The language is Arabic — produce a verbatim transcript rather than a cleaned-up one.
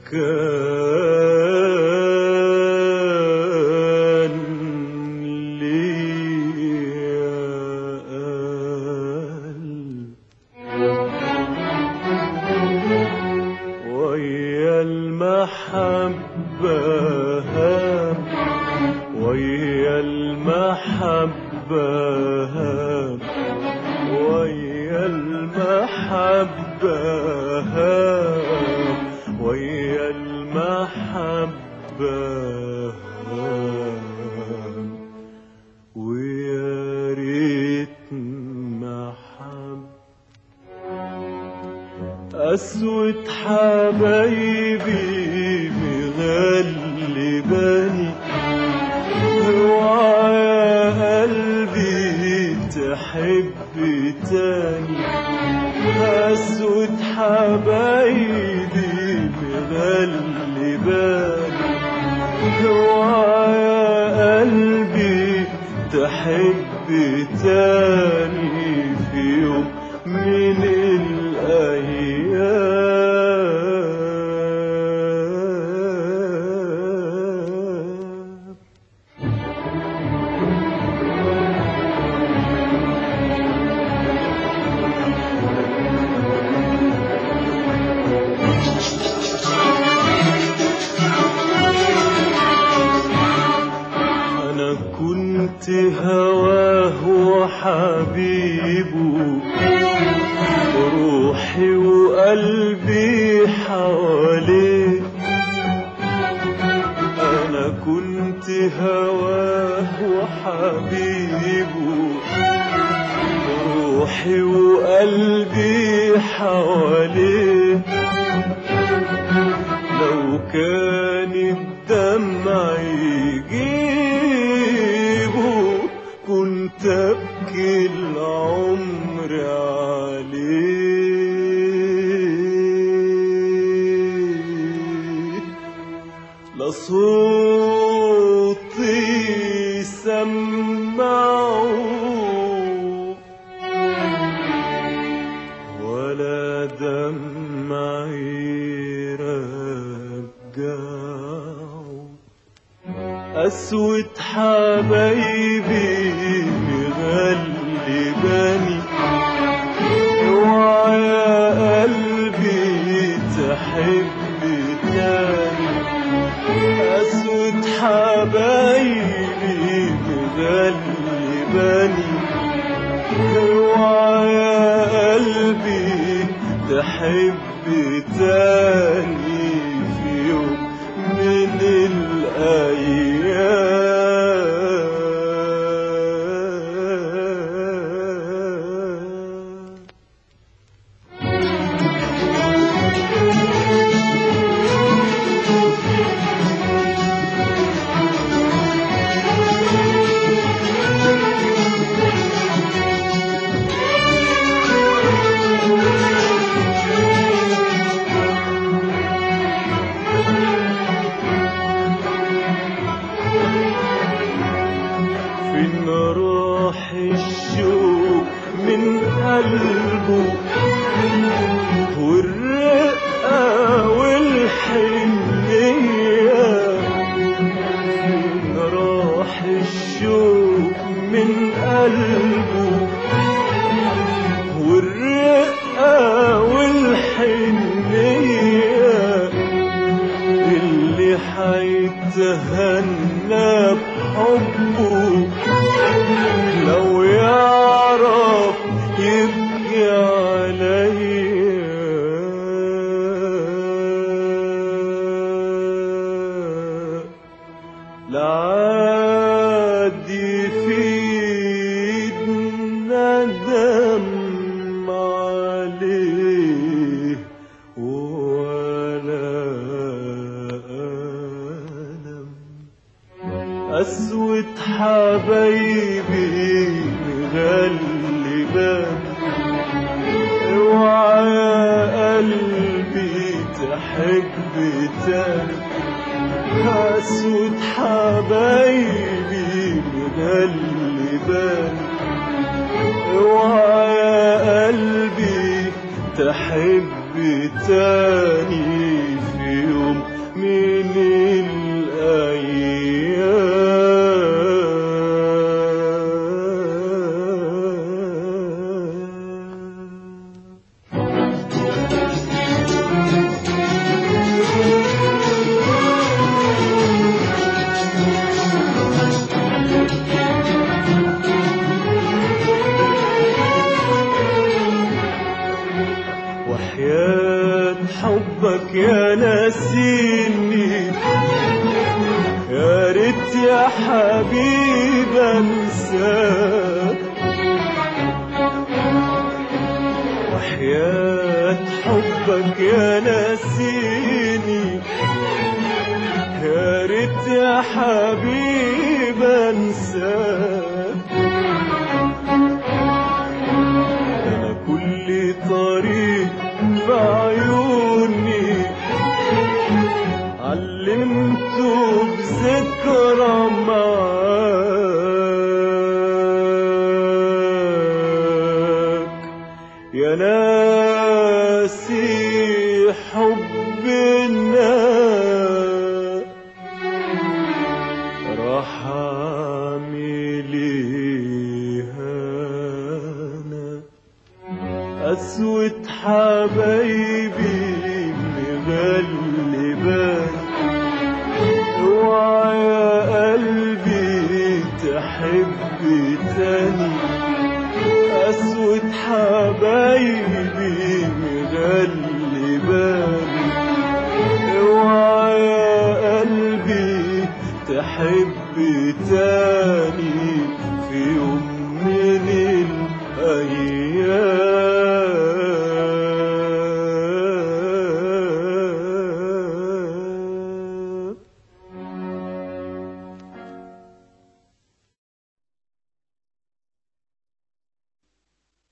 كان ليا قلب ويا المحبة هام ويا المحبة هام ويا المحبة هام ويا المحبة هام ويا ريت محب أسود حبايبي مغلباني اوعى يا قلبي تحب تاني أسود حبايبي مغلباني اوعى يا قلبي تحب تاني في يوم من الأيام. أنا كنت هواه وحبيبه روحي وقلبي حواليه أنا كنت هواه وحبيبه روحي وقلبي حواليه لو كان الدمع يجيبه كنت أبكي العمر عليه لا صوتي سمعه ولا دمعي رجعه أسود حبايبي مغلباني اوعى يا قلبي تحب تاني أسود حبايبي مغلباني اوعى يا قلبي تحب تاني في يوم من الأيام. فين راح الشوق من قلبه والرقة والحنية فين راح الشوق من قلبه والرقة والحنية اللي حيتهنى بحبه لو يعرف يبكي عليا لعادي في ندم عليه ولا ألم أسود حبايبي مغلباني اوعى يا قلبي تحب تاني أسود حبايبي مغلباني اوعى يا قلبي تحب تاني في يوم يا ناسيني، يا ريت يا حبيب انساك، وحياة حبك يا ناسيني، يا ريت يا حبيب انساك. انا كل طريق في عيوني علمته بذكرى معاك، يا ناسي حب الناس راح اعمل ايه انا؟ قسوة حبايبي مغلباني، اوعى يا قلبي تحب تاني. قسوة حبايبي مغلباني، اوعى يا قلبي تحب تاني في يوم من الأيام.